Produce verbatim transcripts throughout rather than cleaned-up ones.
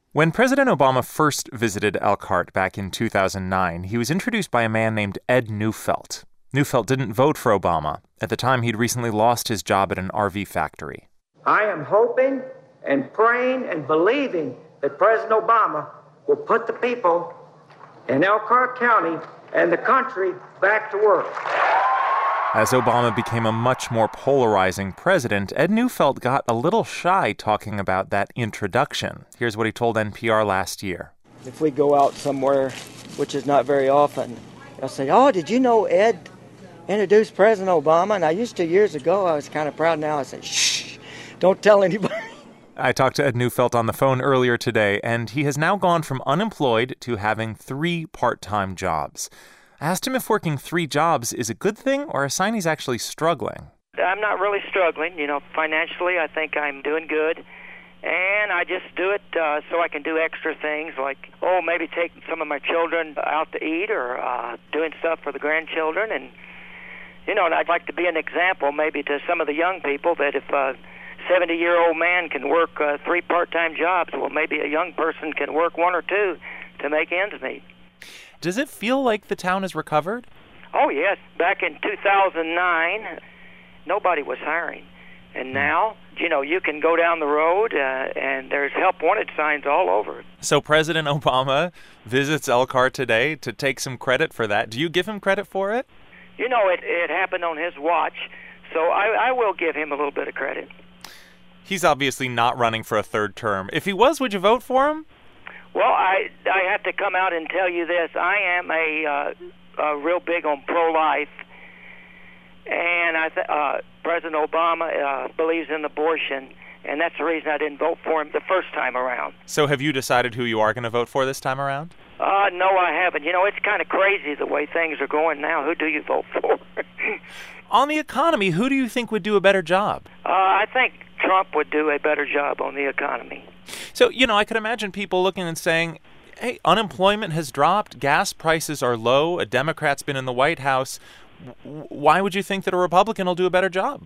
When President Obama first visited Elkhart back in two thousand nine, he was introduced by a man named Ed Neufeld. Neufeld didn't vote for Obama. At the time, he'd recently lost his job at an R V factory. I am hoping and praying and believing that President Obama will put the people in Elkhart County and the country back to work. As Obama became a much more polarizing president, Ed Neufeld got a little shy talking about that introduction. Here's what he told N P R last year. If we go out somewhere, which is not very often, I'll say, oh, did you know Ed introduced President Obama? And I used to years ago. I was kind of proud. Now I say, shh, don't tell anybody. I talked to Ed Neufeld on the phone earlier today, and he has now gone from unemployed to having three part-time jobs. I asked him if working three jobs is a good thing or a sign he's actually struggling. I'm not really struggling. You know, financially, I think I'm doing good. And I just do it uh, so I can do extra things like, oh, maybe take some of my children out to eat or uh, doing stuff for the grandchildren. And, you know, and I'd like to be an example maybe to some of the young people that if a seventy-year-old man can work uh, three part-time jobs, well, maybe a young person can work one or two to make ends meet. Does it feel like the town has recovered? Oh, yes. Back in two thousand nine, nobody was hiring. And now, you know, you can go down the road uh, and there's help wanted signs all over. So President Obama visits Elkhart today to take some credit for that. Do you give him credit for it? You know, it, it happened on his watch, so I, I will give him a little bit of credit. He's obviously not running for a third term. If he was, would you vote for him? Well, I I have to come out and tell you this. I am a, uh, a real big on pro-life, and I th- uh, President Obama uh, believes in abortion, and that's the reason I didn't vote for him the first time around. So have you decided who you are going to vote for this time around? Uh, no, I haven't. You know, it's kind of crazy the way things are going now. Who do you vote for? On the economy, who do you think would do a better job? Uh, I think Trump would do a better job on the economy. So, you know, I could imagine people looking and saying, hey, unemployment has dropped, gas prices are low, a Democrat's been in the White House. W- why would you think that a Republican will do a better job?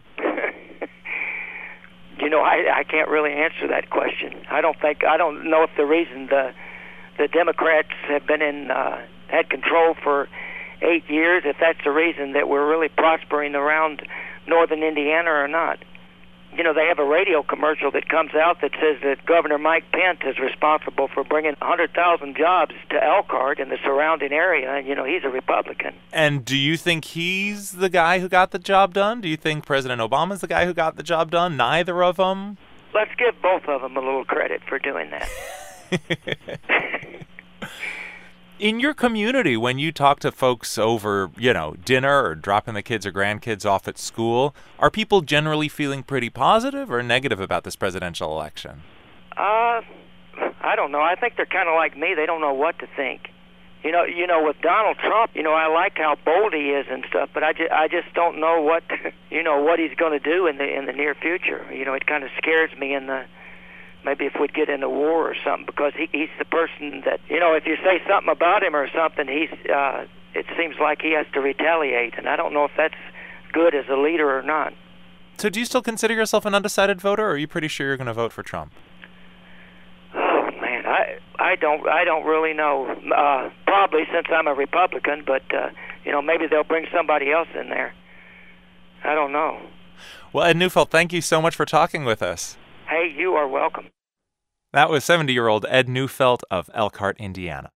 You know, I, I can't really answer that question. I don't think, I don't know if the reason the the Democrats have been in, uh, had control for eight years, if that's the reason that we're really prospering around northern Indiana or not. You know, they have a radio commercial that comes out that says that Governor Mike Pence is responsible for bringing one hundred thousand jobs to Elkhart and the surrounding area, and, you know, he's a Republican. And do you think he's the guy who got the job done? Do you think President Obama's the guy who got the job done? Neither of them? Let's give both of them a little credit for doing that. In your community, when you talk to folks over, you know, dinner or dropping the kids or grandkids off at school, are people generally feeling pretty positive or negative about this presidential election? Uh, I don't know. I think they're kind of like me. They don't know what to think. You know, you know, with Donald Trump, you know, I like how bold he is and stuff, but I just, I just don't know what, you know, what he's going to do in the in the near future. You know, it kind of scares me in the. Maybe if we'd get into war or something, because he, he's the person that, you know, if you say something about him or something, he's, uh, it seems like he has to retaliate, and I don't know if that's good as a leader or not. So do you still consider yourself an undecided voter, or are you pretty sure you're going to vote for Trump? Oh, man, I I don't I don't really know. Uh, probably since I'm a Republican, but, uh, you know, maybe they'll bring somebody else in there. I don't know. Well, Ed Neufeld, thank you so much for talking with us. Hey, you are welcome. That was seventy-year-old Ed Neufeld of Elkhart, Indiana.